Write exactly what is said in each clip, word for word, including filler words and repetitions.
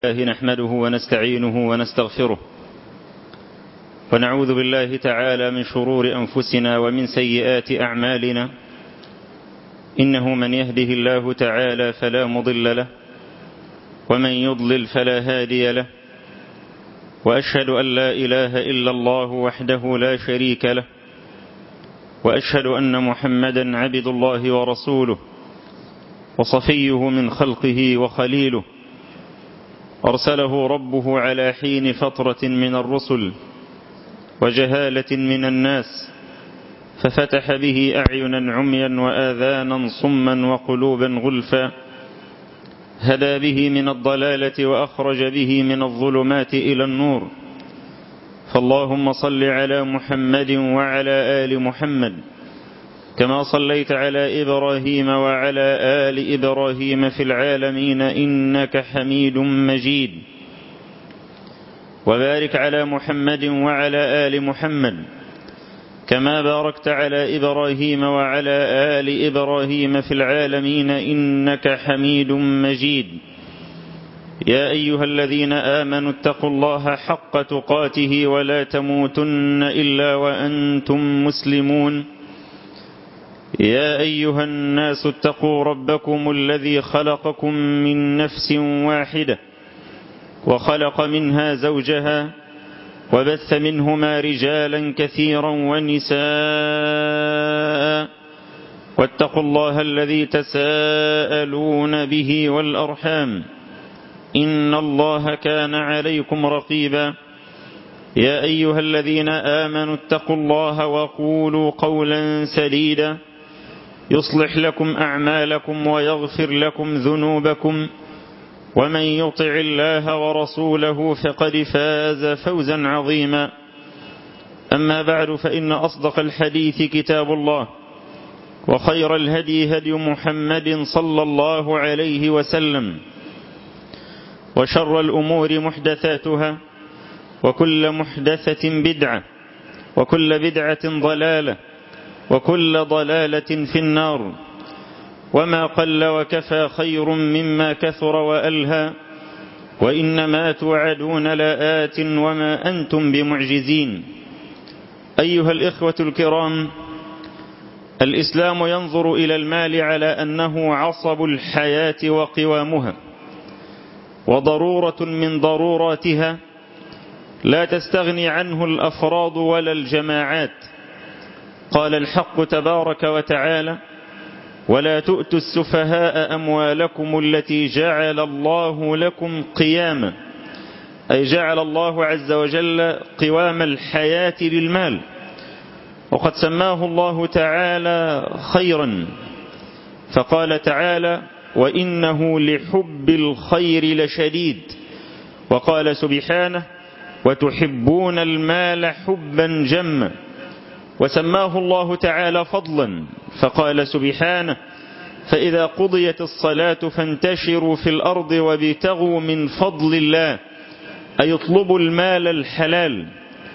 نحمده ونستعينه ونستغفره ونعوذ بالله تعالى من شرور أنفسنا ومن سيئات أعمالنا. إنه من يهده الله تعالى فلا مضل له ومن يضلل فلا هادي له، وأشهد أن لا إله إلا الله وحده لا شريك له، وأشهد أن محمدا عبد الله ورسوله وصفيه من خلقه وخليله، أرسله ربه على حين فترة من الرسل وجهالة من الناس، ففتح به أعينا عميا وآذانا صما وقلوبا غلفا، هدى به من الضلالة وأخرج به من الظلمات إلى النور. فاللهم صل على محمد وعلى آل محمد كما صليت على إبراهيم وعلى آل إبراهيم في العالمين إنك حميد مجيد، وبارك على محمد وعلى آل محمد كما باركت على إبراهيم وعلى آل إبراهيم في العالمين إنك حميد مجيد. يا أيها الذين آمنوا اتقوا الله حق تقاته ولا تموتن إلا وأنتم مسلمون. يا أيها الناس اتقوا ربكم الذي خلقكم من نفس واحدة وخلق منها زوجها وبث منهما رجالا كثيرا ونساء، واتقوا الله الذي تساءلون به والأرحام إن الله كان عليكم رقيبا. يا أيها الذين آمنوا اتقوا الله وقولوا قولا سديدا يصلح لكم أعمالكم ويغفر لكم ذنوبكم، ومن يطع الله ورسوله فقد فاز فوزا عظيما. أما بعد، فإن أصدق الحديث كتاب الله، وخير الهدي هدي محمد صلى الله عليه وسلم، وشر الأمور محدثاتها، وكل محدثة بدعة، وكل بدعة ضلالة، وكل ضلالة في النار. وما قل وكفى خير مما كثر وألهى، وإنما توعدون لآت وما أنتم بمعجزين. أيها الإخوة الكرام، الإسلام ينظر إلى المال على أنه عصب الحياة وقوامها، وضرورة من ضروراتها لا تستغني عنه الأفراد ولا الجماعات. قال الحق تبارك وتعالى: ولا تؤتوا السفهاء أموالكم التي جعل الله لكم قياما، أي جعل الله عز وجل قوام الحياة للمال، وقد سماه الله تعالى خيرا، فقال تعالى: وإنه لحب الخير لشديد. وقال سبحانه: وتحبون المال حبا جما. وسماه الله تعالى فضلا، فقال سبحانه: فإذا قضيت الصلاة فانتشروا في الأرض وابتغوا من فضل الله، أي اطلبوا المال الحلال.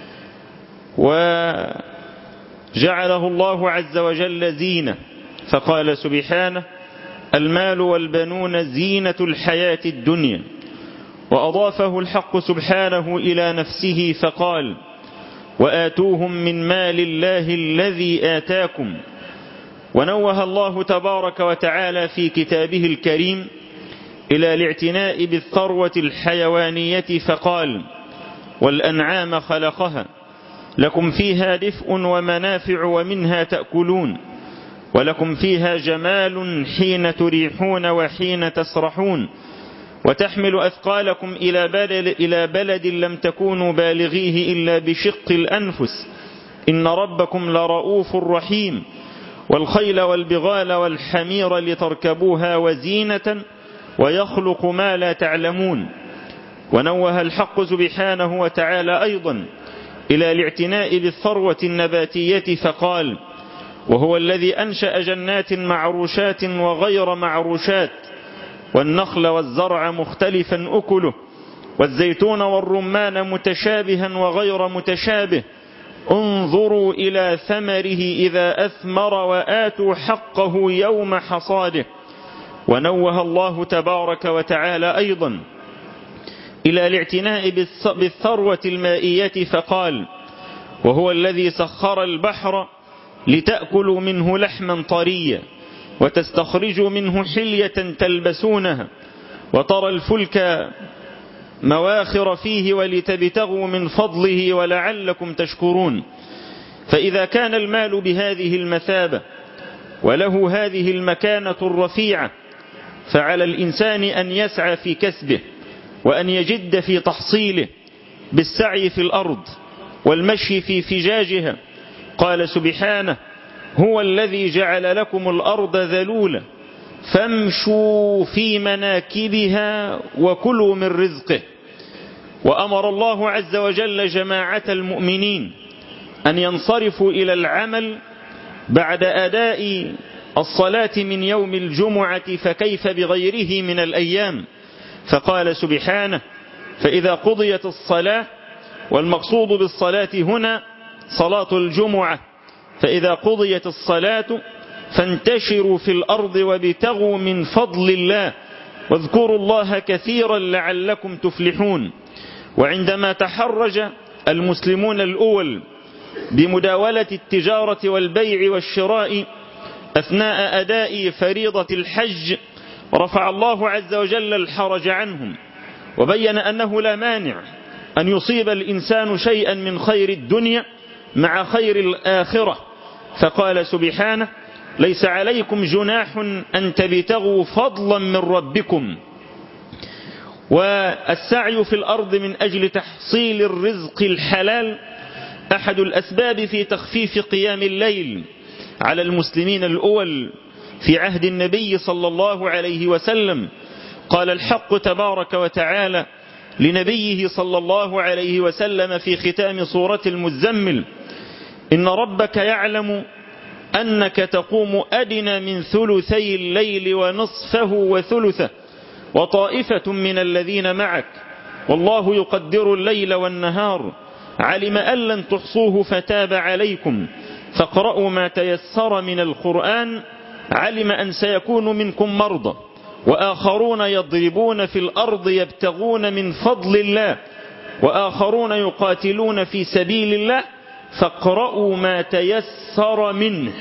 وجعله الله عز وجل زينة، فقال سبحانه: المال والبنون زينة الحياة الدنيا. وأضافه الحق سبحانه إلى نفسه فقال: وآتوهم من مال الله الذي آتاكم. ونوه الله تبارك وتعالى في كتابه الكريم إلى الاعتناء بالثروة الحيوانية فقال: والأنعام خلقها لكم فيها دفء ومنافع ومنها تأكلون، ولكم فيها جمال حين تريحون وحين تسرحون، وتحمل أثقالكم إلى بلد, إلى بلد لم تكونوا بالغيه إلا بشق الأنفس، إن ربكم لرؤوف رحيم. والخيل والبغال والحمير لتركبوها وزينة، ويخلق ما لا تعلمون. ونوه الحق سبحانه وتعالى أيضا إلى الاعتناء بالثروة النباتية فقال: وهو الذي أنشأ جنات معروشات وغير معروشات، والنخل والزرع مختلفا أكله، والزيتون والرمان متشابها وغير متشابه، انظروا إلى ثمره إذا أثمر وآتوا حقه يوم حصاده. ونوه الله تبارك وتعالى أيضا إلى الاعتناء بالثروة المائية فقال: وهو الذي سخر البحر لتأكلوا منه لحما طريا وتستخرجوا منه حلية تلبسونها وترى الفلك مواخر فيه ولتبتغوا من فضله ولعلكم تشكرون. فإذا كان المال بهذه المثابة وله هذه المكانة الرفيعة فعلى الإنسان أن يسعى في كسبه وأن يجد في تحصيله بالسعي في الأرض والمشي في فجاجها. قال سبحانه: هو الذي جعل لكم الأرض ذلولا فامشوا في مناكبها وكلوا من رزقه. وأمر الله عز وجل جماعة المؤمنين أن ينصرفوا إلى العمل بعد أداء الصلاة من يوم الجمعة، فكيف بغيره من الأيام؟ فقال سبحانه: فإذا قضيت الصلاة، والمقصود بالصلاة هنا صلاة الجمعة، فإذا قضيت الصلاة فانتشروا في الأرض وابتغوا من فضل الله واذكروا الله كثيرا لعلكم تفلحون. وعندما تحرج المسلمون الأول بمداولة التجارة والبيع والشراء أثناء أداء فريضة الحج رفع الله عز وجل الحرج عنهم وبين أنه لا مانع أن يصيب الإنسان شيئا من خير الدنيا مع خير الآخرة. فقال سبحانه: ليس عليكم جناح أن تبتغوا فضلا من ربكم. والسعي في الأرض من أجل تحصيل الرزق الحلال أحد الأسباب في تخفيف قيام الليل على المسلمين الأول في عهد النبي صلى الله عليه وسلم. قال الحق تبارك وتعالى لنبيه صلى الله عليه وسلم في ختام سورة المزمل: إن ربك يعلم أنك تقوم أدنى من ثلثي الليل ونصفه وثلثه وطائفة من الذين معك والله يقدر الليل والنهار علم أن لن تحصوه فتاب عليكم فاقرأوا ما تيسر من القرآن علم أن سيكون منكم مرضى وآخرون يضربون في الأرض يبتغون من فضل الله وآخرون يقاتلون في سبيل الله فاقرأوا ما تيسر منه.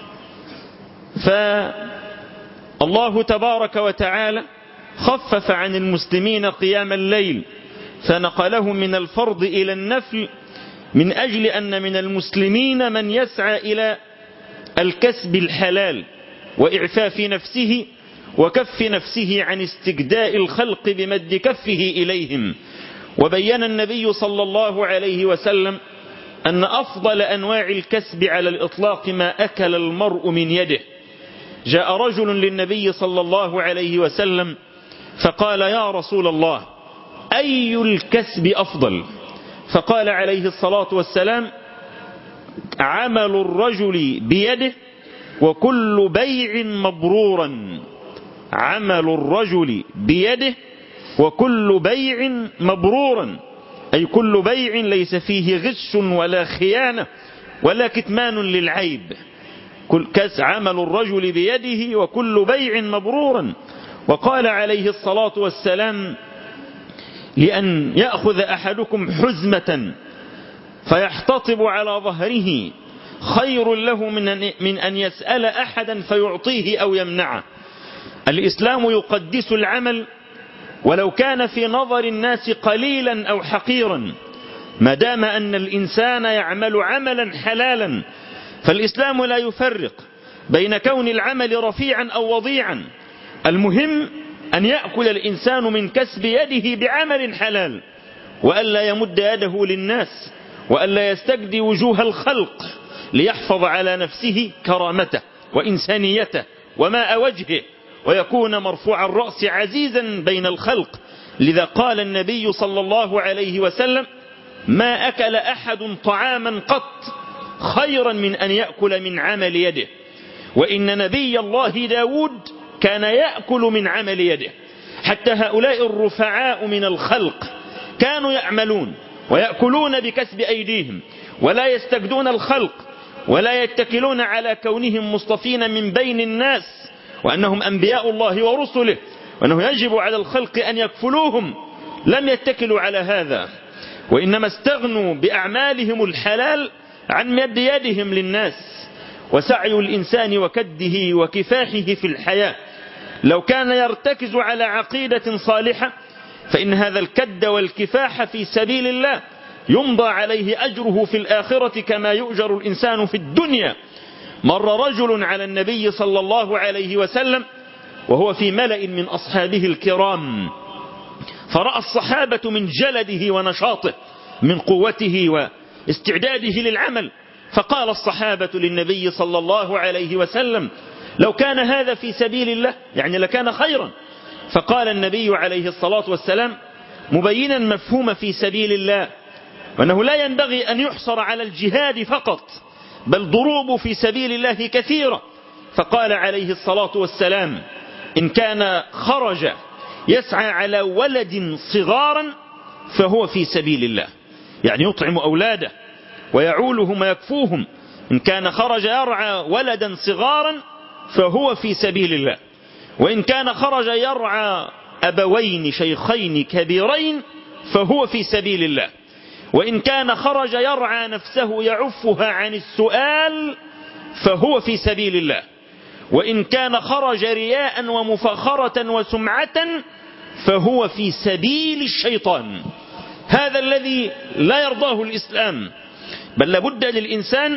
فالله تبارك وتعالى خفف عن المسلمين قيام الليل فنقله من الفرض إلى النفل من أجل أن من المسلمين من يسعى إلى الكسب الحلال وإعفاف نفسه وكف نفسه عن استجداء الخلق بمد كفه إليهم. وبين النبي صلى الله عليه وسلم أن أفضل أنواع الكسب على الإطلاق ما أكل المرء من يده. جاء رجل للنبي صلى الله عليه وسلم فقال: يا رسول الله، أي الكسب أفضل؟ فقال عليه الصلاة والسلام: عمل الرجل بيده وكل بيع مبرورا. عمل الرجل بيده وكل بيع مبرورا، أي كل بيع ليس فيه غش ولا خيانة ولا كتمان للعيب. كل كس عمل الرجل بيده وكل بيع مبرورا. وقال عليه الصلاة والسلام: لأن يأخذ أحدكم حزمة فيحتطب على ظهره خير له من أن يسأل أحدا فيعطيه أو يمنعه. الإسلام يقدس العمل ولو كان في نظر الناس قليلا أو حقيرا ما دام أن الإنسان يعمل عملا حلالا. فالإسلام لا يفرق بين كون العمل رفيعا أو وضيعا، المهم أن يأكل الإنسان من كسب يده بعمل حلال وألا يمد يده للناس وألا يستجدي وجوه الخلق ليحفظ على نفسه كرامته وإنسانيته وماء وجهه ويكون مرفوع الرأس عزيزا بين الخلق. لذا قال النبي صلى الله عليه وسلم: ما أكل أحد طعاما قط خيرا من أن يأكل من عمل يده. وإن نبي الله داود كان يأكل من عمل يده. حتى هؤلاء الرفعاء من الخلق كانوا يعملون ويأكلون بكسب أيديهم ولا يستجدون الخلق ولا يتكلون على كونهم مصطفين من بين الناس وأنهم أنبياء الله ورسله وأنه يجب على الخلق أن يكفلوهم لم يتكلوا على هذا، وإنما استغنوا بأعمالهم الحلال عن مد يدهم للناس. وسعي الإنسان وكده وكفاحه في الحياة لو كان يرتكز على عقيدة صالحة فإن هذا الكد والكفاح في سبيل الله يمضى عليه أجره في الآخرة كما يؤجر الإنسان في الدنيا. مر رجل على النبي صلى الله عليه وسلم وهو في ملأ من أصحابه الكرام، فرأى الصحابة من جلده ونشاطه، من قوته واستعداده للعمل، فقال الصحابة للنبي صلى الله عليه وسلم: لو كان هذا في سبيل الله يعني لكان خيرا. فقال النبي عليه الصلاة والسلام مبينا مفهوم في سبيل الله، وأنه لا ينبغي أن يحصر على الجهاد فقط، بل ضروب في سبيل الله كثيرة. فقال عليه الصلاة والسلام: إن كان خرج يسعى على ولد صغارا فهو في سبيل الله، يعني يطعم أولاده ويعولهم ويكفوهم. إن كان خرج يرعى ولدا صغارا فهو في سبيل الله، وإن كان خرج يرعى أبوين شيخين كبيرين فهو في سبيل الله، وإن كان خرج يرعى نفسه يعفها عن السؤال فهو في سبيل الله، وإن كان خرج رياء ومفاخرة وسمعة فهو في سبيل الشيطان. هذا الذي لا يرضاه الإسلام، بل لابد للإنسان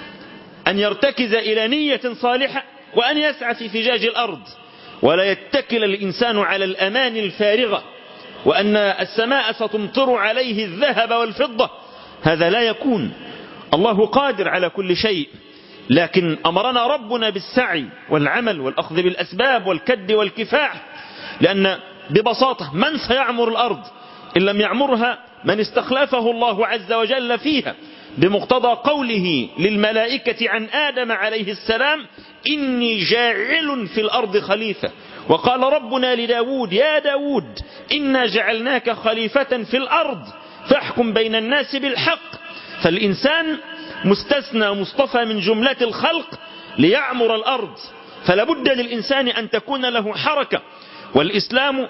أن يرتكز إلى نية صالحة وأن يسعى في فجاج الأرض، ولا يتكل الإنسان على الأمان الفارغة وأن السماء ستمطر عليه الذهب والفضة. هذا لا يكون. الله قادر على كل شيء، لكن أمرنا ربنا بالسعي والعمل والأخذ بالأسباب والكد والكفاح، لأن ببساطة من سيعمر الأرض إن لم يعمرها من استخلفه الله عز وجل فيها، بمقتضى قوله للملائكة عن آدم عليه السلام: إني جاعل في الأرض خليفة. وقال ربنا لداود: يا داود إنا جعلناك خليفة في الأرض فاحكم بين الناس بالحق. فالإنسان مستثنى مصطفى من جملة الخلق ليعمر الأرض، فلا بد للإنسان أن تكون له حركة. والإسلام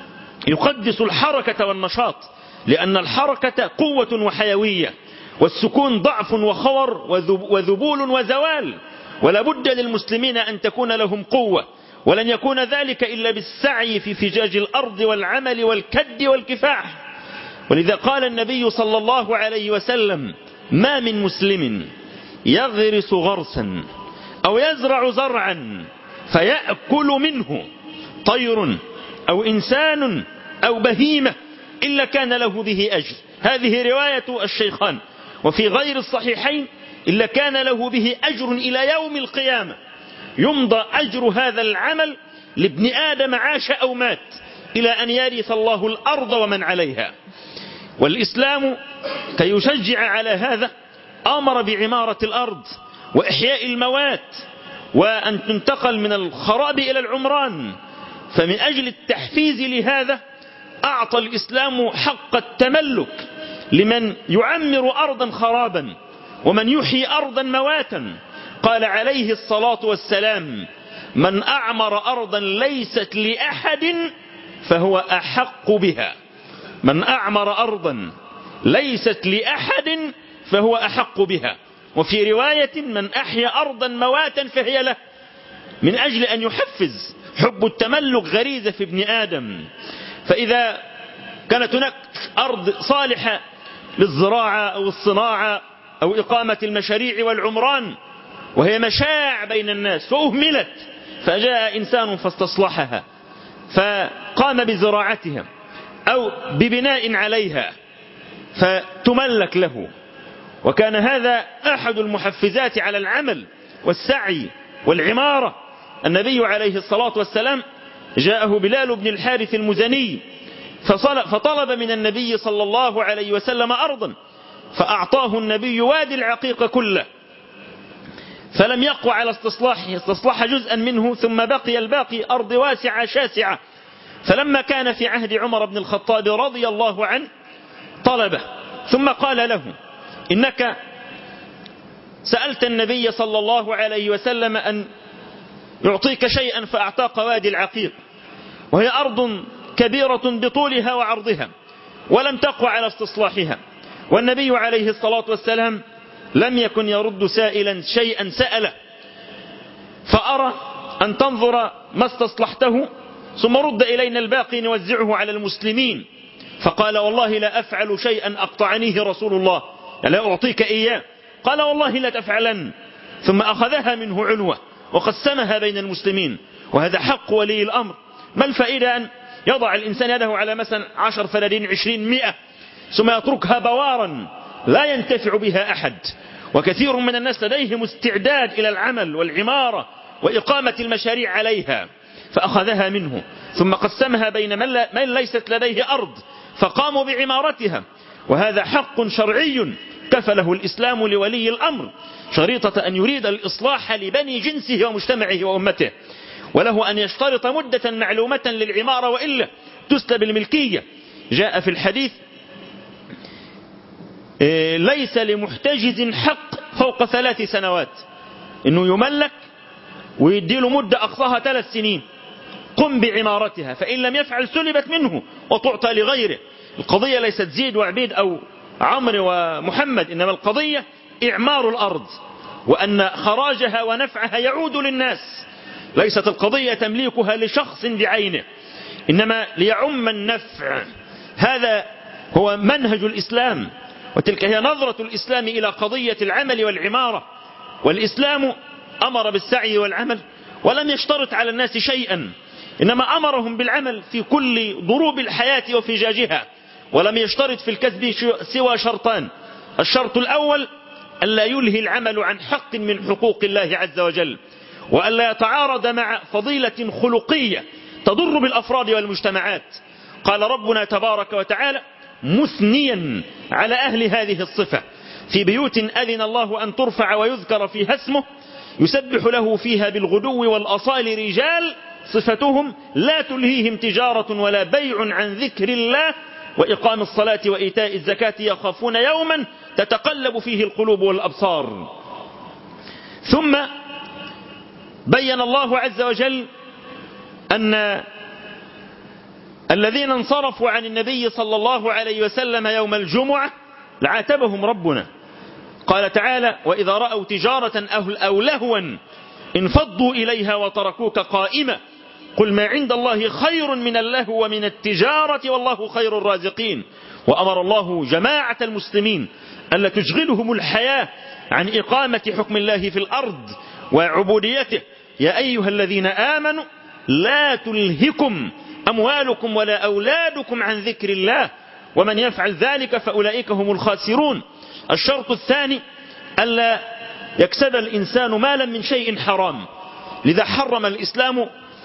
يقدس الحركة والنشاط، لأن الحركة قوة وحيوية، والسكون ضعف وخور وذبول وزوال. ولا بد للمسلمين أن تكون لهم قوة، ولن يكون ذلك إلا بالسعي في فجاج الأرض والعمل والكد والكفاح. ولذا قال النبي صلى الله عليه وسلم: ما من مسلم يغرس غرسا أو يزرع زرعا فيأكل منه طير أو إنسان أو بهيمة إلا كان له به أجر. هذه رواية الشيخان. وفي غير الصحيحين: إلا كان له به أجر إلى يوم القيامة، يمضى أجر هذا العمل لابن آدم عاش أو مات إلى أن يرث الله الأرض ومن عليها. والإسلام كي يشجع على هذا أمر بعمارة الأرض وإحياء الموات، وأن تنتقل من الخراب إلى العمران. فمن أجل التحفيز لهذا أعطى الإسلام حق التملك لمن يعمر أرضا خرابا ومن يحيي أرضا مواتا. قال عليه الصلاة والسلام: من أعمر أرضا ليست لأحد فهو أحق بها. من أعمر أرضا ليست لأحد فهو أحق بها. وفي رواية: من أحيا أرضا مواتا فهي له، من أجل أن يحفز حب التملك غريزة في ابن آدم. فإذا كانت هناك أرض صالحة للزراعة أو الصناعة أو إقامة المشاريع والعمران وهي مشاع بين الناس فأهملت، فجاء إنسان فاستصلحها فقام بزراعتها أو ببناء عليها فتملك له، وكان هذا أحد المحفزات على العمل والسعي والعمارة. النبي عليه الصلاة والسلام جاءه بلال بن الحارث المزني فطلب من النبي صلى الله عليه وسلم أرضا، فأعطاه النبي وادي العقيق كله، فلم يقوى على استصلاحه، استصلح جزءا منه ثم بقي الباقي أرض واسعة شاسعة. فلما كان في عهد عمر بن الخطاب رضي الله عنه طلبه، ثم قال له: إنك سألت النبي صلى الله عليه وسلم أن يعطيك شيئا فأعطاك وادي العقيق، وهي أرض كبيرة بطولها وعرضها ولم تقوى على استصلاحها، والنبي عليه الصلاة والسلام لم يكن يرد سائلا شيئا سأله، فأرى أن تنظر ما استصلحته ثم رد إلينا الباقي نوزعه على المسلمين. فقال والله لا أفعل شيئا أقطعنيه رسول الله، لا أعطيك إياه. قال والله لا تفعلن، ثم أخذها منه عنوة وقسمها بين المسلمين. وهذا حق ولي الأمر. ما الفائدة أن يضع الإنسان يده على مثلا عشر فلادين عشرين مئة ثم يتركها بوارا لا ينتفع بها أحد؟ وكثير من الناس لديهم استعداد إلى العمل والعمارة وإقامة المشاريع عليها، فأخذها منه ثم قسمها بين من, لا من ليست لديه أرض فقاموا بعمارتها. وهذا حق شرعي كفله الإسلام لولي الأمر، شريطة أن يريد الإصلاح لبني جنسه ومجتمعه وأمته، وله أن يشترط مدة معلومة للعمارة وإلا تسلب الملكية. جاء في الحديث ليس لمحتجز حق فوق ثلاث سنوات، إنه يملك ويديله مدة أقصاها ثلاث سنين، قم بعمارتها، فإن لم يفعل سلبت منه وتعطى لغيره. القضية ليست زيد وعبيد أو عمرو ومحمد، إنما القضية إعمار الأرض، وأن خراجها ونفعها يعود للناس. ليست القضية تمليكها لشخص بعينه، إنما ليعم النفع. هذا هو منهج الإسلام، وتلك هي نظرة الإسلام إلى قضية العمل والعمارة. والإسلام أمر بالسعي والعمل ولم يشترط على الناس شيئا، إنما أمرهم بالعمل في كل ضروب الحياة وفجاجها، ولم يشترط في الكسب سوى شرطان. الشرط الأول ألا يلهي العمل عن حق من حقوق الله عز وجل، وألا يتعارض مع فضيلة خلقية تضر بالأفراد والمجتمعات. قال ربنا تبارك وتعالى مثنيا على أهل هذه الصفة: في بيوت أذن الله أن ترفع ويذكر فيها اسمه يسبح له فيها بالغدو والأصال رجال صفتهم لا تلهيهم تجارة ولا بيع عن ذكر الله وإقام الصلاة وإيتاء الزكاة يخافون يوما تتقلب فيه القلوب والأبصار. ثم بين الله عز وجل أن الذين انصرفوا عن النبي صلى الله عليه وسلم يوم الجمعة لعاتبهم ربنا. قال تعالى: وإذا رأوا تجارة أو لهوا انفضوا إليها وتركوك قائمة قل ما عند الله خير من اللهو ومن التجارة والله خير الرازقين. وأمر الله جماعة المسلمين ألا تشغلهم الحياة عن إقامة حكم الله في الأرض وعبوديته. يا أيها الذين آمنوا لا تلهكم أموالكم ولا أولادكم عن ذكر الله ومن يفعل ذلك فأولئك هم الخاسرون. الشرط الثاني ألا يكسب الإنسان مالا من شيء حرام، لذا حرم الإسلام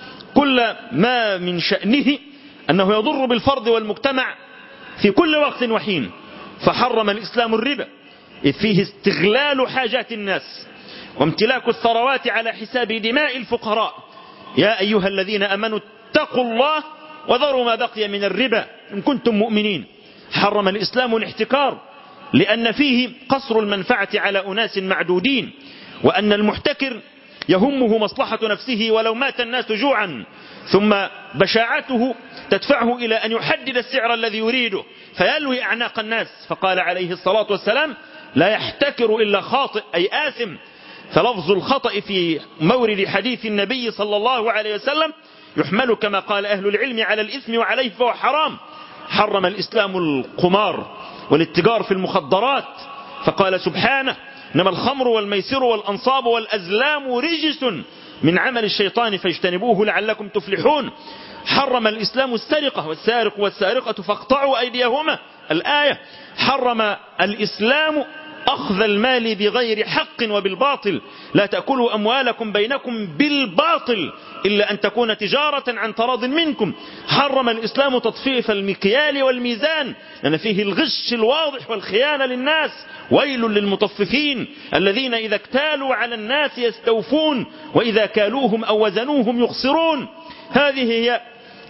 كل ما من شأنه أنه يضر بالفرد والمجتمع في كل وقت وحين. فحرم الإسلام الربا إذ فيه استغلال حاجات الناس وامتلاك الثروات على حساب دماء الفقراء. يا أيها الذين آمنوا اتقوا الله وذروا ما بقي من الربا إن كنتم مؤمنين. حرم الإسلام الاحتكار لأن فيه قصر المنفعة على أناس معدودين، وأن المحتكر يهمه مصلحة نفسه ولو مات الناس جوعا، ثم بشاعته تدفعه إلى أن يحدد السعر الذي يريده فيلوي أعناق الناس. فقال عليه الصلاة والسلام: لا يحتكر إلا خاطئ أي آثم. فلفظ الخطأ في مورد حديث النبي صلى الله عليه وسلم يحمل كما قال أهل العلم على الإثم وعليه فهو حرام. حرم الإسلام القمار والاتجار في المخدرات فقال سبحانه: إنما الخمر والميسر والأنصاب والأزلام رجس من عمل الشيطان فاجتنبوه لعلكم تفلحون. حرم الإسلام السرقة والسارق والسارقة فاقطعوا أيديهما الآية. حرم الإسلام أخذ المال بغير حق وبالباطل. لا تأكلوا أموالكم بينكم بالباطل إلا أن تكون تجارة عن تراض منكم. حرم الإسلام تطفيف المكيال والميزان لأن فيه الغش الواضح والخيانة للناس. ويل للمطففين الذين إذا اكتالوا على الناس يستوفون وإذا كالوهم أو وزنوهم يخسرون. هذه هي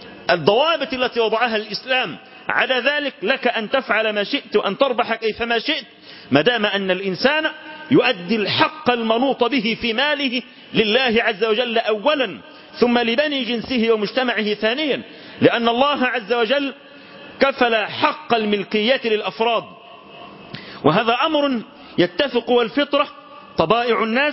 الضوابط التي وضعها الإسلام. على ذلك لك أن تفعل ما شئت وأن تربح كيفما شئت ما دام أن الإنسان يؤدي الحق المنوط به في ماله لله عز وجل أولا ثم لبني جنسه ومجتمعه ثانيا. لأن الله عز وجل كفل حق الملكية للأفراد، وهذا أمر يتفق والفطرة طبائع الناس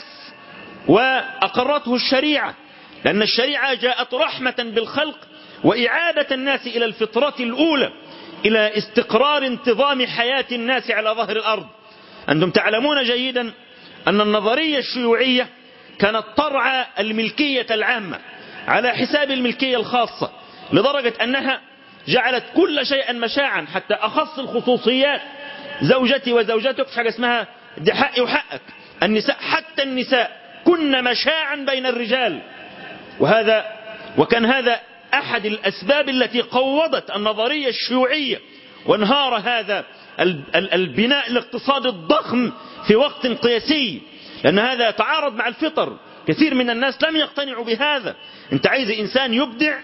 وأقرته الشريعة، لأن الشريعة جاءت رحمة بالخلق وإعادة الناس إلى الفطرة الأولى، إلى استقرار انتظام حياة الناس على ظهر الأرض. أنتم تعلمون جيدا أن النظرية الشيوعية كانت ترعى الملكية العامة على حساب الملكية الخاصة، لدرجة أنها جعلت كل شيء مشاعا، حتى أخص الخصوصيات، زوجتي وزوجتك، حاجة اسمها دي حقي وحقك. النساء حتى النساء كن مشاعا بين الرجال، وهذا وكان هذا أحد الأسباب التي قوضت النظرية الشيوعية، وانهار هذا البناء الاقتصادي الضخم في وقت قياسي، لأن هذا يتعارض مع الفطر. كثير من الناس لم يقتنعوا بهذا. أنت عايز إنسان يبدع،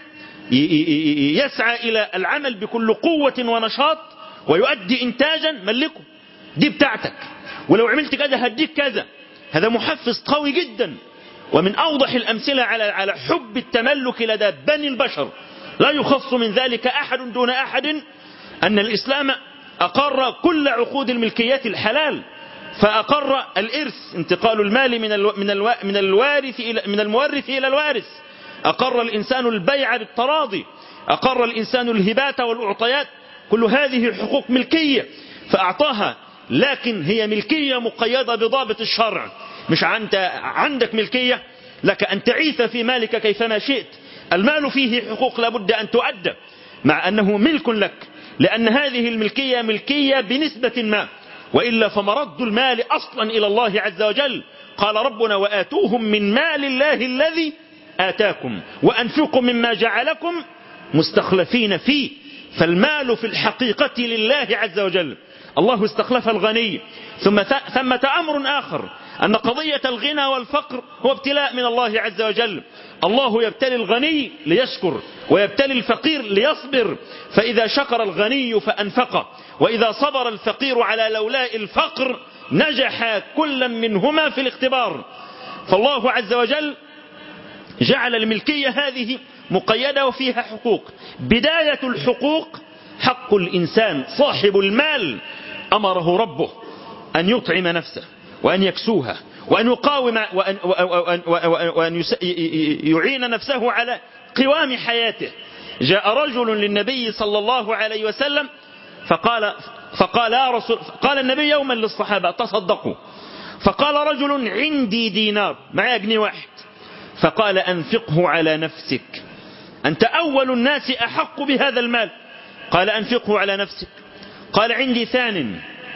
يسعى إلى العمل بكل قوة ونشاط ويؤدي إنتاجا، ملكه، دي بتاعتك، ولو عملت كذا هديك كذا. هذا محفز قوي جدا، ومن أوضح الأمثلة على على حب التملك لدى بني البشر، لا يخص من ذلك أحد دون أحد، أن الإسلام أقر كل عقود الملكيات الحلال، فأقر الإرث، انتقال المال من الو من الو من الوارث إلى من المورث إلى الوارث، أقر الإنسان البيع بالتراضي، أقر الإنسان الهبات والأعطيات، كل هذه حقوق ملكية فأعطاها، لكن هي ملكية مقيدة بضابط الشرع. مش أنت عندك ملكية لك أن تعيث في مالك كيفما شئت، المال فيه حقوق لابد أن تؤدى مع أنه ملك لك، لأن هذه الملكية ملكية بنسبة ما، وإلا فمرد المال أصلا إلى الله عز وجل. قال ربنا: وآتوهم من مال الله الذي آتاكم وأنفقوا مما جعلكم مستخلفين فيه. فالمال في الحقيقة لله عز وجل، الله استخلف الغني. ثم ثمة أمر آخر، أن قضية الغنى والفقر هو ابتلاء من الله عز وجل. الله يبتلي الغني ليشكر، ويبتلي الفقير ليصبر، فإذا شكر الغني فأنفق، وإذا صبر الفقير على لولاء الفقر نجح كل منهما في الاختبار. فالله عز وجل جعل الملكية هذه مقيدة وفيها حقوق. بداية الحقوق حق الإنسان صاحب المال، أمره ربه أن يطعم نفسه وأن يكسوها وأن يقاوم وأن, وأن, وأن يعين نفسه على قوام حياته. جاء رجل للنبي صلى الله عليه وسلم فقال فقال يا رسول قال النبي يوما للصحابة: تصدقوا. فقال رجل: عندي دينار، معي جنيه واحد. فقال: أنفقه على نفسك، أنت أول الناس أحق بهذا المال. قال: أنفقه على نفسك. قال: عندي ثان.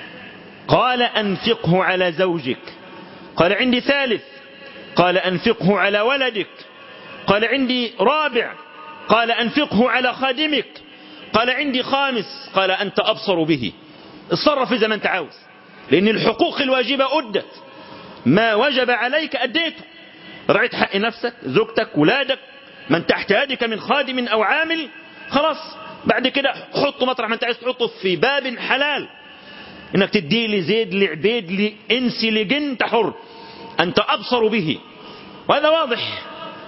قال: أنفقه على زوجك. قال: عندي ثالث. قال: أنفقه على ولدك. قال: عندي رابع. قال: أنفقه على خادمك. قال: عندي خامس. قال: أنت أبصر به، اتصرف إذا ما أنت عاوز، لأن الحقوق الواجبة أدت، ما وجب عليك أديته، رعيت حق نفسك، زوجتك، ولادك، من تحت يدك من خادم أو عامل، خلاص بعد كده حطه مطرح ما أنت عايز تحطه في باب حلال. إنك تديه لزيد لعبيد لإنس لجن تحر، أنت أبصر به. وهذا واضح،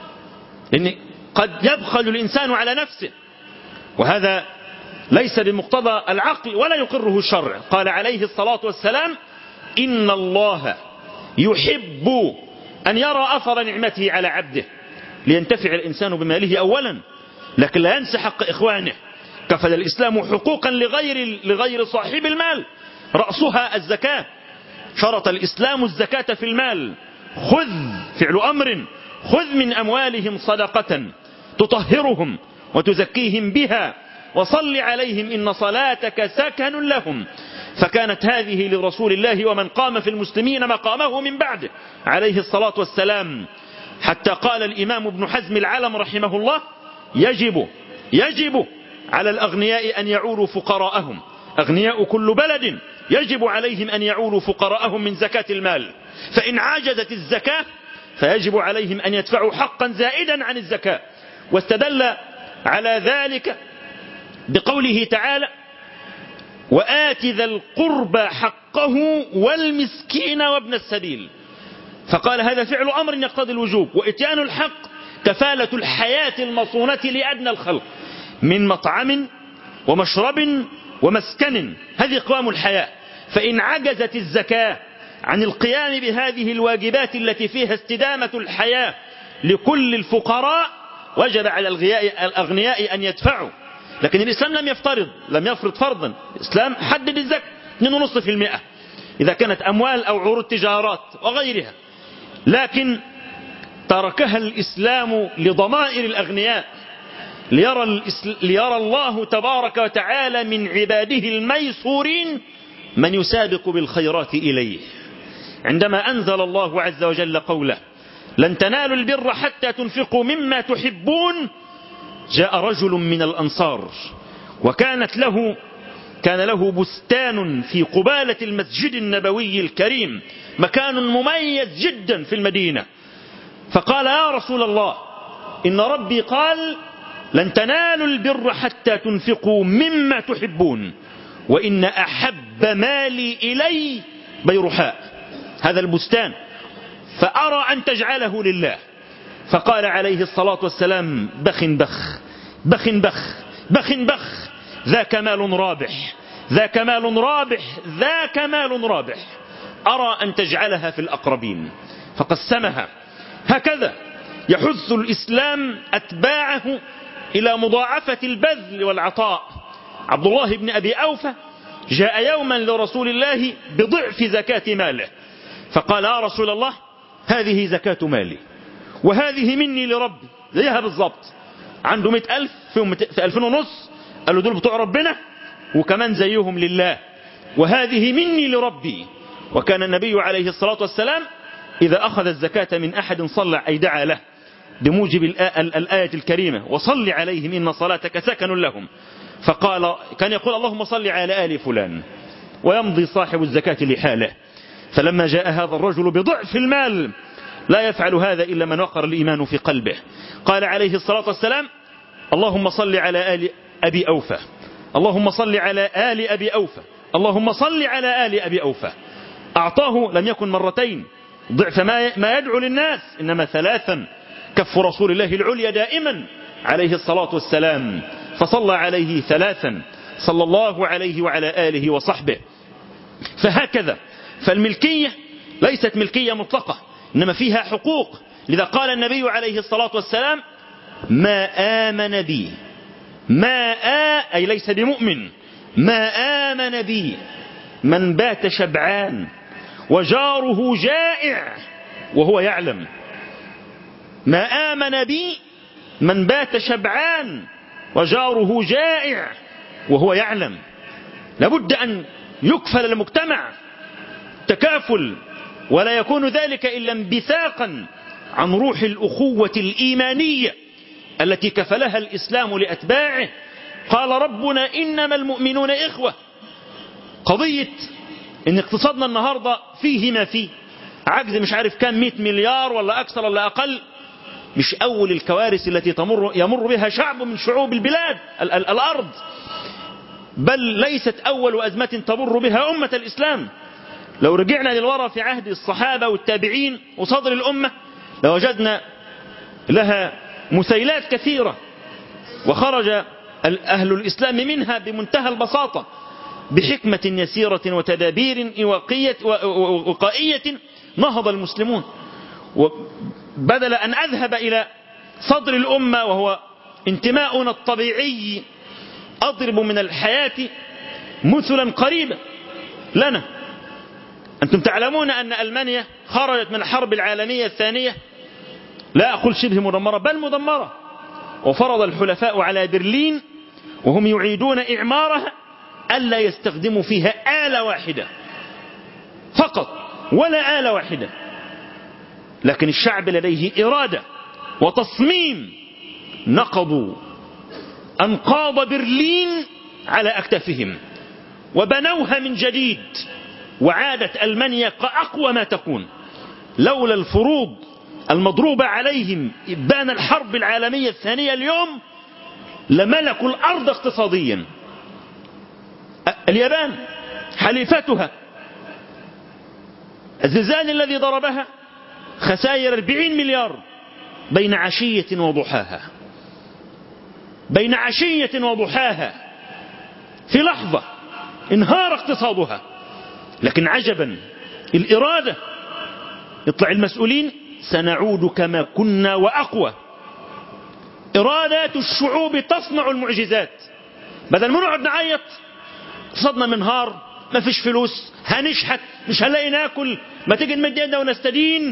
لأن قد يبخل الإنسان على نفسه، وهذا ليس بمقتضى العقل ولا يقره الشرع. قال عليه الصلاة والسلام: إن الله يحب أن يرى أثر نعمته على عبده، لينتفع الإنسان بماله أولا، لكن لا ينسى حق إخوانه. كفل الإسلام حقوقا لغير, لغير صاحب المال، رأسها الزكاة. شرط الإسلام الزكاة في المال. خذ، فعل أمر، خذ من أموالهم صدقة تطهرهم وتزكيهم بها وصل عليهم إن صلاتك سكن لهم. فكانت هذه لرسول الله ومن قام في المسلمين مقامه من بعده عليه الصلاة والسلام، حتى قال الإمام ابن حزم العلم رحمه الله: يجب يجب على الأغنياء أن يعولوا فقراءهم. أغنياء كل بلد يجب عليهم أن يعولوا فقراءهم من زكاة المال، فإن عجزت الزكاة فيجب عليهم أن يدفعوا حقا زائدا عن الزكاة. واستدل على ذلك بقوله تعالى: وآت ذا القربى حقه والمسكين وابن السبيل. فقال هذا فعل أمر يقتضي الوجوب، وإتيان الحق كفالة الحياة المصونة لأدنى الخلق. من مطعم ومشرب ومسكن، هذه قوام الحياة. فإن عجزت الزكاة عن القيام بهذه الواجبات التي فيها استدامة الحياة لكل الفقراء وجب على الأغنياء أن يدفعوا. لكن الإسلام لم يفترض لم يفرض فرضا. الإسلام حدد الزكاة اثنين فاصلة خمسة بالمئة إذا كانت أموال أو عروض تجارات وغيرها، لكن تركها الإسلام لضمائر الأغنياء ليرى, ليرى الله تبارك وتعالى من عباده الميسورين من يسابق بالخيرات إليه. عندما أنزل الله عز وجل قوله لن تنالوا البر حتى تنفقوا مما تحبون، جاء رجل من الأنصار وكانت له كان له بستان في قبالة المسجد النبوي الكريم، مكان مميز جدا في المدينة، فقال يا رسول الله إن ربي قال لن تنالوا البر حتى تنفقوا مما تحبون، وإن أحب مالي إلي بيرحاء، هذا البستان، فأرى أن تجعله لله. فقال عليه الصلاة والسلام بخ بخ بخ بخ بخ بخ ذاك مال رابح ذاك مال رابح ذاك مال رابح، أرى أن تجعلها في الأقربين. فقسمها. هكذا يحث الإسلام أتباعه إلى مضاعفة البذل والعطاء. عبد الله بن أبي أوفى جاء يوما لرسول الله بضعف زكاة ماله، فقال يا رسول الله هذه زكاة مالي وهذه مني لربي، زيها بالضبط، عنده مئة ألف في ألفين ونص، قال له دول بتوع ربنا وكمان زيهم لله، وهذه مني لربي. وكان النبي عليه الصلاة والسلام إذا أخذ الزكاة من أحد صلى أي دعا له بموجب الآية الكريمة وصل عليهم إن صلاتك سكن لهم، فقال كان يقول اللهم صل على آل فلان، ويمضي صاحب الزكاة لحاله. فلما جاء هذا الرجل بضعف المال، لا يفعل هذا إلا من وقر الإيمان في قلبه، قال عليه الصلاة والسلام اللهم صل على آل أبي أوفى، اللهم صل على آل أبي أوفى، اللهم صل على آل أبي أوفى. أعطاه لم يكن مرتين ضعف ما يدعو للناس، إنما ثلاثا، كف رسول الله العليا دائما عليه الصلاة والسلام، فصلى عليه ثلاثا صلى الله عليه وعلى آله وصحبه. فهكذا فالملكية ليست ملكية مطلقة، إنما فيها حقوق. لذا قال النبي عليه الصلاة والسلام ما آمن بي ما آ أي ليس بمؤمن، ما آمن بي من بات شبعان وجاره جائع وهو يعلم. ما آمن بي من بات شبعان وجاره جائع وهو يعلم. لابد أن يكفل المجتمع تكافل، ولا يكون ذلك إلا انبثاقا عن روح الأخوة الإيمانية التي كفلها الإسلام لأتباعه. قال ربنا إنما المؤمنون إخوة. قضية إن اقتصادنا النهاردة فيه ما فيه، عجز مش عارف كام مئة مليار ولا أكثر ولا أقل، مش أول الكوارث التي تمر يمر بها شعب من شعوب البلاد ال ال الأرض، بل ليست أول أزمة تمر بها أمة الإسلام. لو رجعنا للوراء في عهد الصحابة والتابعين وصدر الأمة لوجدنا لها مسيلات كثيرة، وخرج أهل الإسلام منها بمنتهى البساطة بحكمة يسيرة وتدابير وقائية نهض المسلمون. وبدل أن أذهب إلى صدر الأمة وهو انتماؤنا الطبيعي، أضرب من الحياة مثلا قريبا لنا. أنتم تعلمون أن ألمانيا خرجت من الحرب العالمية الثانية لا أقول شبه مدمرة بل مدمرة، وفرض الحلفاء على برلين وهم يعيدون إعمارها ألا يستخدموا فيها آلة واحدة فقط، ولا آلة واحدة. لكن الشعب لديه إرادة وتصميم، نقضوا أنقاض برلين على أكتافهم وبنوها من جديد، وعادت ألمانيا كأقوى ما تكون. لولا الفروض المضروبة عليهم إبان الحرب العالمية الثانية اليوم لملكوا الأرض اقتصاديا. اليابان حليفتها، الزلزال الذي ضربها خسائر أربعين مليار بين عشية وضحاها. بين عشية وضحاها في لحظة انهار اقتصادها. لكن عجبا الإرادة، يطلع المسؤولين سنعود كما كنا وأقوى. إرادات الشعوب تصنع المعجزات. بدل ما نقعد نعيط اقتصادنا منهار، ما فيش فلوس، هنشحت، مش هنلاقي ناكل، ما تيجي نمد ايدنا ونستدين،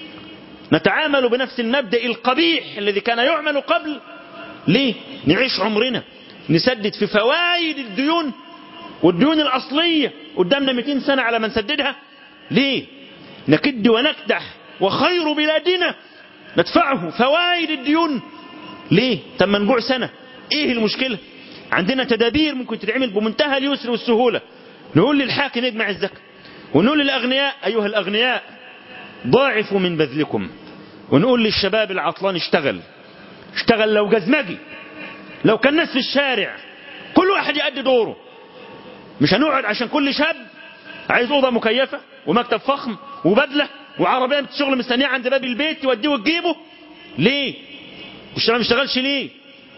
نتعامل بنفس المبدأ القبيح الذي كان يعمل قبل. ليه؟ نعيش عمرنا نسدد في فوائد الديون، والديون الأصلية قدامنا مئتين سنة على ما نسددها. ليه؟ نكد ونكدح وخير بلادنا ندفعه فوائد الديون. ليه؟ تم نجوع سنة، ايه المشكلة؟ عندنا تدابير ممكن تتعمل بمنتهى اليسر والسهولة. نقول للحاكم يجمع الزكاة، ونقول للأغنياء أيها الأغنياء ضاعفوا من بذلكم، ونقول للشباب العطلان اشتغل اشتغل لو جزمجي، لو كان ناس في الشارع، كل واحد يؤدي دوره. مش هنقعد عشان كل شاب عايز أوضة مكيفة ومكتب فخم وبدلة وعربية بتشغل مستنية عند باب البيت توديه وتجيبه. ليه؟ والشباب ما يشتغلش ليه؟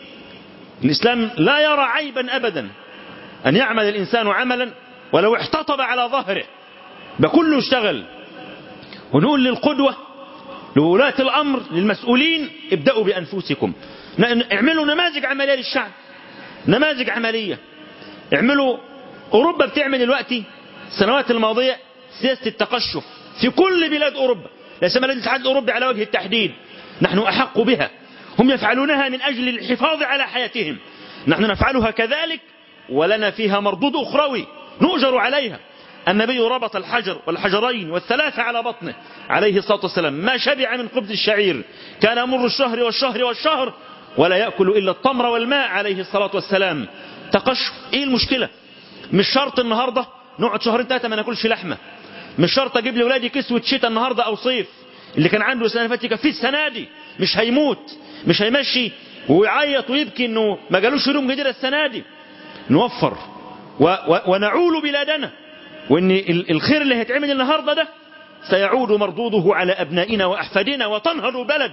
الإسلام لا يرى عيبا أبدا أن يعمل الإنسان عملا ولو احتطب على ظهره بكله يشتغل. ونقول للقدوة، لولاة الأمر، للمسؤولين ابدأوا بأنفسكم، اعملوا نماذج عملية للشعب، نماذج عملية. اعملوا. أوروبا بتعمل دلوقتي السنوات الماضية سياسة التقشف في كل بلاد أوروبا، لا سمى الاتحاد الأوروبي على وجه التحديد. نحن أحق بها، هم يفعلونها من أجل الحفاظ على حياتهم، نحن نفعلها كذلك ولنا فيها مردود أخروي نؤجر عليها. النبي ربط الحجر والحجرين والثلاثة على بطنه عليه الصلاة والسلام، ما شبع من خبز الشعير، كان يمر الشهر والشهر والشهر ولا يأكل إلا التمر والماء عليه الصلاة والسلام. تقشف، ايه المشكلة؟ مش شرط النهاردة نقعد شهرين ثلاثة ما ناكلش لحمة، مش شرط اجيب لأولادي كسوة شتاء النهاردة او صيف. اللي كان عنده السنة اللي فاتت يكفيه السنة دي، مش هيموت، مش هيمشي ويعيط ويبكي انه ما جالوش هدوم جديدة السنة دي. نوفر و و ونعول بلادنا، وان الخير اللي هيتعمل النهاردة ده سيعود مردوده على أبنائنا وأحفادنا وتنهض بلد.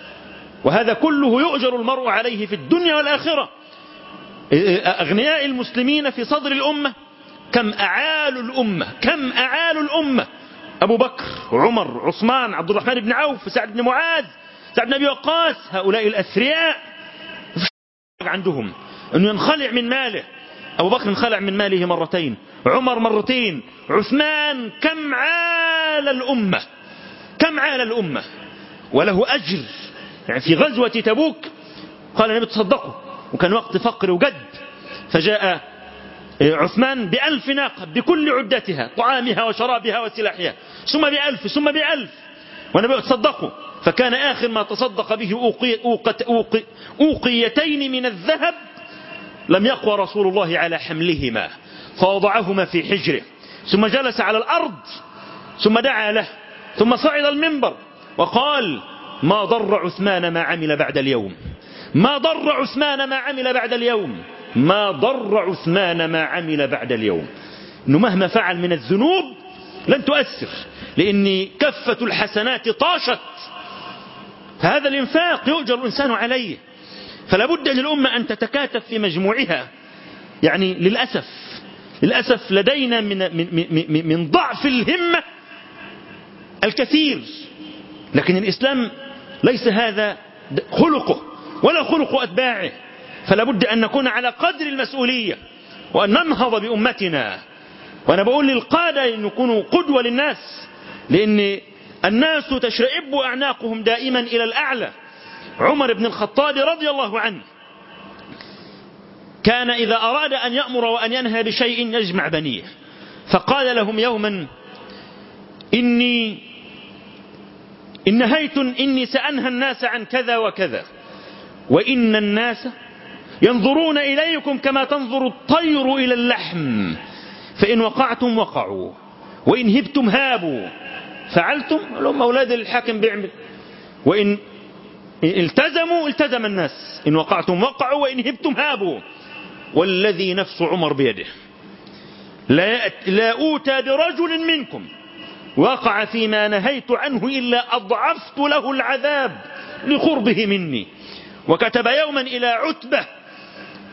وهذا كله يؤجر المرء عليه في الدنيا والآخرة. أغنياء المسلمين في صدر الأمة كم أعالوا الأمة، كم أعالوا الأمة. أبو بكر، عمر، عثمان، عبد الرحمن بن عوف، سعد بن معاذ، سعد بن أبي وقاص، هؤلاء الأثرياء عندهم أنه ينخلع من ماله. أبو بكر انخلع من ماله مرتين، عمر مرتين، عثمان. كم عال الأمة، كم عال الأمة، وله أجر. يعني في غزوة تبوك قال النبي تصدقوا، وكان وقت فقر وجد، فجاء عثمان بألف ناقة بكل عدتها، طعامها وشرابها وسلاحها، ثم بألف ثم بألف، والنبي تصدقوا. فكان آخر ما تصدق به أوقي أوقي أوقي أوقيتين من الذهب لم يقوى رسول الله على حملهما، فوضعهما في حجره، ثم جلس على الأرض، ثم دعا له، ثم صعد المنبر وقال: ما ضر عثمان ما عمل بعد اليوم، ما ضر عثمان ما عمل بعد اليوم، ما ضر عثمان ما عمل بعد اليوم. إنه مهما فعل من الذنوب لن تؤثر، لأن كفة الحسنات طاشت. فهذا الإنفاق يؤجر الإنسان عليه. فلا بد للأمة أن تتكاتف في مجموعها. يعني للأسف للأسف لدينا من, من, من, من ضعف الهمة الكثير، لكن الإسلام ليس هذا خلقه ولا خلق أتباعه. فلا بد أن نكون على قدر المسؤولية وأن ننهض بأمتنا. وأنا بقول للقادة أن يكونوا قدوة للناس، لأن الناس تشرئب أعناقهم دائما إلى الأعلى. عمر بن الخطاب رضي الله عنه كان إذا أراد أن يأمر وأن ينهى بشيء يجمع بنيه، فقال لهم يوما: إني إن نهيت إني سأنهى الناس عن كذا وكذا، وإن الناس ينظرون إليكم كما تنظر الطير إلى اللحم، فإن وقعتم وقعوا، وإن هبتم هابوا. فعلتم لهم أولاد الحاكم بيعمل، وإن التزموا التزم الناس، إن وقعتم وقعوا، وإن هبتم هابوا. والذي نفس عمر بيده لا, لا أوتى برجل منكم وقع فيما نهيت عنه إلا أضعفت له العذاب لقربه مني. وكتب يوما إلى عتبة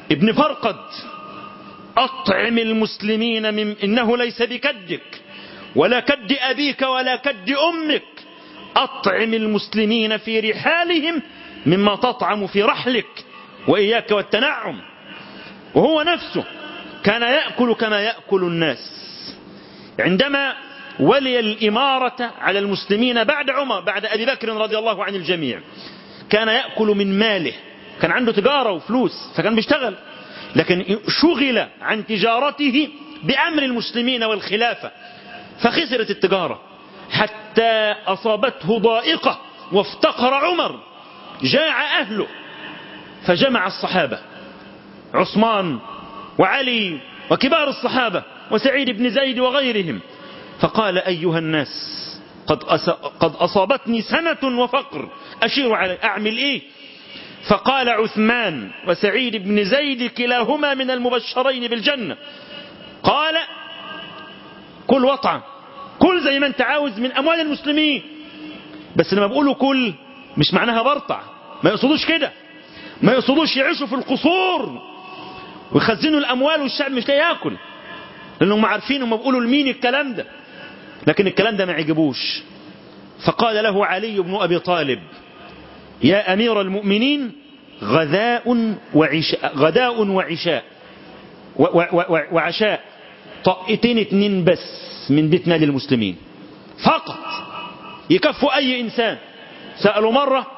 ابن فرقد أطعم المسلمين من إنه ليس بكدك ولا كد أبيك ولا كد أمك، أطعم المسلمين في رحالهم مما تطعم في رحلك وإياك والتنعم. وهو نفسه كان يأكل كما يأكل الناس. عندما ولي الإمارة على المسلمين بعد عمر بعد أبي بكر رضي الله عن الجميع كان يأكل من ماله، كان عنده تجارة وفلوس فكان بيشتغل، لكن شغل عن تجارته بأمر المسلمين والخلافة فخسرت التجارة حتى أصابته ضائقة وافتقر عمر، جاع أهله فجمع الصحابة عثمان وعلي وكبار الصحابة وسعيد بن زيد وغيرهم فقال أيها الناس قد قد أصابتني سنة وفقر أشير علي أعمل إيه؟ فقال عثمان وسعيد بن زيد كلاهما من المبشرين بالجنة قال كل وطعا، كل زي ما انت عاوز من أموال المسلمين. بس لما بقولوا كل مش معناها برطع، ما يقصدوش كده، ما يقصدوش يعيشوا في القصور ويخزنوا الأموال والشعب مش لاقي ياكل، لأنهم عارفين هم بيقولوا لمين الكلام ده، لكن الكلام ده ما يعجبوش. فقال له علي بن أبي طالب يا أمير المؤمنين غداء وعشاء غداء وعشاء وعشاء طائتين اتنين بس من بيت مال المسلمين فقط يكفوا أي إنسان. سألوا مرة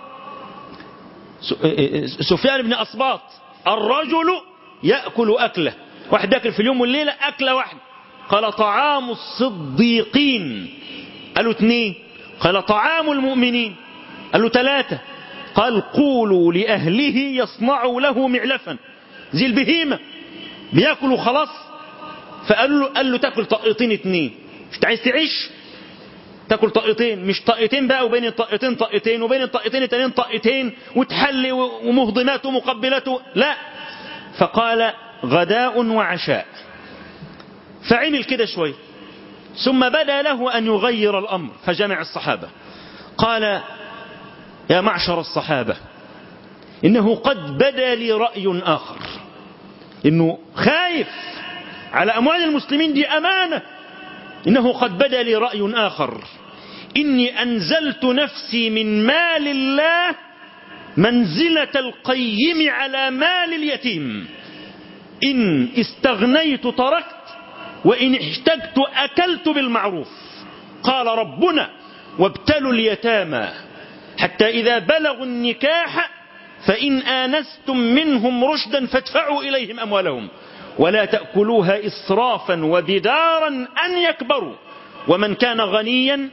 سفيان بن أصباط الرجل يأكل أكله، واحد يأكل في اليوم والليلة أكلة واحدة، قال طعام الصديقين، قالوا اثنين، قال طعام المؤمنين، قالوا ثلاثة، قال قولوا لأهله يصنعوا له معلفا زي البهيمة بيأكلوا خلاص. فقال له, قال له تأكل طقيتين اثنين، مش عايز تعيش تأكل طقيتين، مش طقيتين بقى وبين الطقيتين طقيتين وبين الطقيتين اثنين طقيتين وتحلي ومهضمات ومقبلات، لا. فقال غداء وعشاء. فعمل كده شوي ثم بدا له أن يغير الأمر فجمع الصحابة قال يا معشر الصحابة إنه قد بدا لي رأي آخر، إنه خايف على أموال المسلمين دي أمانة، إنه قد بدا لي رأي آخر، إني أنزلت نفسي من مال الله منزلة القيم على مال اليتيم، إن استغنيت تركت وإن احتجت أكلت بالمعروف. قال ربنا وابتلوا اليتامى حتى إذا بلغوا النكاح فإن آنستم منهم رشدا فادفعوا إليهم أموالهم ولا تأكلوها إسرافا وبدارا أن يكبروا ومن كان غنيا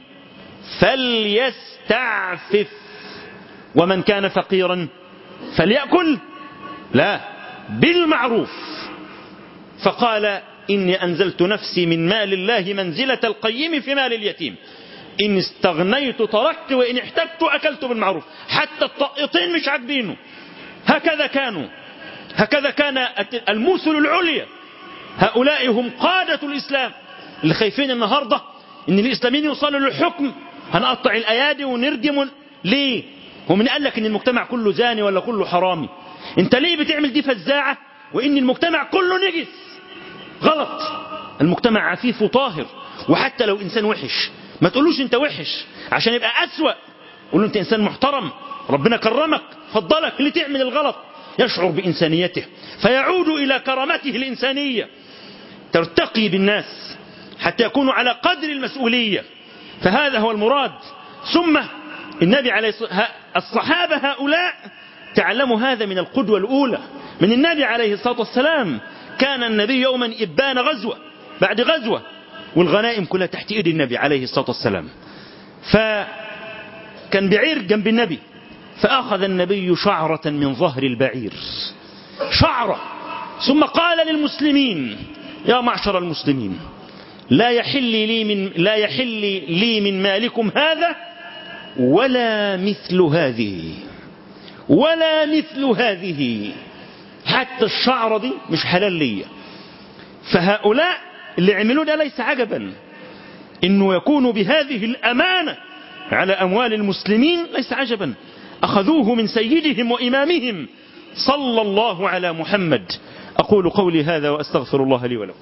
فليستعفف ومن كان فقيرا فليأكل لا بالمعروف. فقال إني أنزلت نفسي من مال الله منزلة القيم في مال اليتيم، إن استغنيت تركت وإن احتجت أكلت بالمعروف. حتى الطائطين مش عاجبينه، هكذا كانوا، هكذا كان الموسل العليا، هؤلاء هم قادة الإسلام اللي خايفين النهاردة إن الإسلاميين يوصلوا للحكم هنقطع الأيادي ونرجم. ليه؟ هو من قال لك إن المجتمع كله زاني ولا كله حرامي؟ أنت ليه بتعمل دي فزاعة وإن المجتمع كله نجس؟ غلط، المجتمع عفيف وطاهر، وحتى لو إنسان وحش ما تقولوش أنت وحش عشان يبقى أسوأ، قول له أنت إنسان محترم ربنا كرمك فضلك، اللي تعمل الغلط يشعر بإنسانيته فيعود إلى كرامته الإنسانية، ترتقي بالناس حتى يكونوا على قدر المسؤولية. فهذا هو المراد. ثم النبي عليه الصحابة هؤلاء تعلموا هذا من القدوة الأولى من النبي عليه الصلاة والسلام. كان النبي يوما إبان غزوة بعد غزوة والغنائم كلها تحت إيد النبي عليه الصلاة والسلام، فكان بعير جنب النبي فأخذ النبي شعرة من ظهر البعير، شعرة، ثم قال للمسلمين يا معشر المسلمين لا يحل لي من, لا يحل لي من مالكم هذا ولا مثل هذه ولا مثل هذه، حتى الشعرة دي مش حلال لي. فهؤلاء اللي عملوا ده ليس عجبا إنه يكونوا بهذه الأمانة على أموال المسلمين، ليس عجبا، أخذوه من سيدهم وإمامهم صلى الله على محمد أقول قولي هذا وأستغفر الله لي ولكم.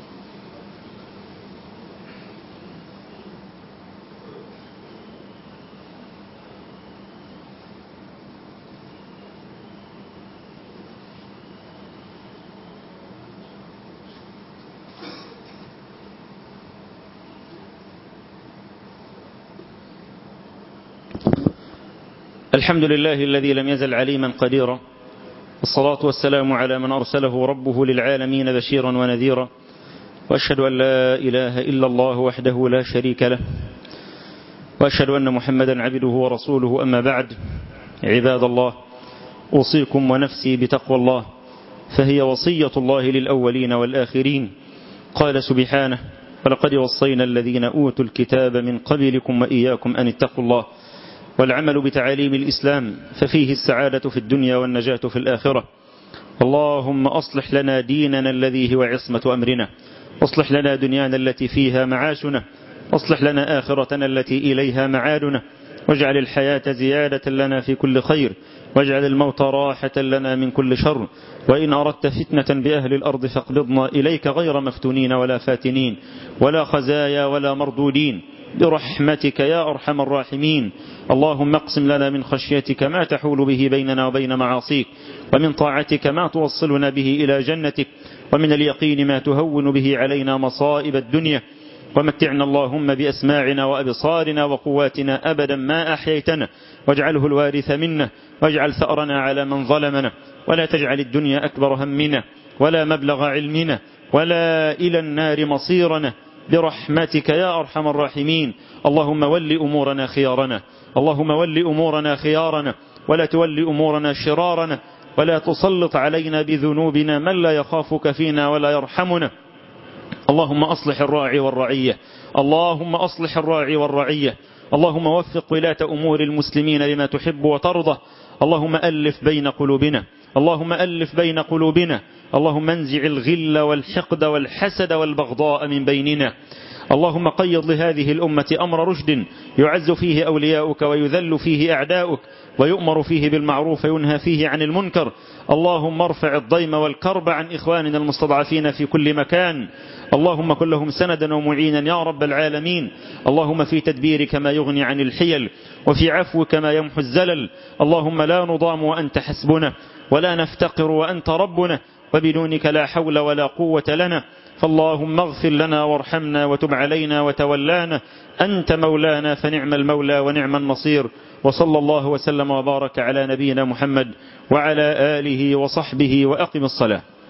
الحمد لله الذي لم يزل عليما قديرا، والصلاة والسلام على من أرسله ربه للعالمين بشيرا ونذيرا، وأشهد أن لا إله إلا الله وحده لا شريك له، وأشهد أن محمدا عبده ورسوله. أما بعد، عباد الله، أوصيكم ونفسي بتقوى الله، فهي وصية الله للأولين والآخرين. قال سبحانه: ولقد وصينا الذين أوتوا الكتاب من قبلكم وإياكم أن اتقوا الله. والعمل بتعاليم الإسلام ففيه السعادة في الدنيا والنجاة في الآخرة. اللهم أصلح لنا ديننا الذي هو عصمة أمرنا، أصلح لنا دنيانا التي فيها معاشنا، أصلح لنا آخرتنا التي إليها معادنا، واجعل الحياة زيادة لنا في كل خير، واجعل الموت راحة لنا من كل شر. وإن أردت فتنة بأهل الأرض فاقبضنا إليك غير مفتونين ولا فاتنين ولا خزايا ولا مردودين، برحمتك يا أرحم الراحمين. اللهم اقسم لنا من خشيتك ما تحول به بيننا وبين معاصيك، ومن طاعتك ما توصلنا به إلى جنتك، ومن اليقين ما تهون به علينا مصائب الدنيا. ومتعنا اللهم بأسماعنا وأبصارنا وقواتنا أبدا ما أحييتنا، واجعله الوارث منا، واجعل ثأرنا على من ظلمنا، ولا تجعل الدنيا أكبر همنا ولا مبلغ علمنا ولا إلى النار مصيرنا، برحمتك يا أرحم الراحمين. اللهم ول أمورنا خيارنا، اللهم ول أمورنا خيارنا، ولا تول أمورنا شرارنا، ولا تسلط علينا بذنوبنا من لا يخافك فينا ولا يرحمنا. اللهم أصلح الراعي والرعية، اللهم أصلح الراعي والرعية، اللهم وفق ولاة أمور المسلمين لما تحب وترضى. اللهم ألف بين قلوبنا، اللهم ألف بين قلوبنا، اللهم انزع الغل والحقد والحسد والبغضاء من بيننا. اللهم قيض لهذه الأمة أمر رشد يعز فيه أولياؤك ويذل فيه أعداؤك، ويؤمر فيه بالمعروف وينهى فيه عن المنكر. اللهم ارفع الضيم والكرب عن إخواننا المستضعفين في كل مكان. اللهم كن لهم سندا ومعينا يا رب العالمين. اللهم في تدبيرك ما يغني عن الحيل، وفي عفوك ما يمحو الزلل. اللهم لا نضام وأنت حسبنا، ولا نفتقر وأنت ربنا، وبدونك لا حول ولا قوة لنا. فاللهم اغفر لنا وارحمنا وتب علينا وتولانا، أنت مولانا فنعم المولى ونعم النصير. وصلى الله وسلم وبارك على نبينا محمد وعلى آله وصحبه، وأقم الصلاة.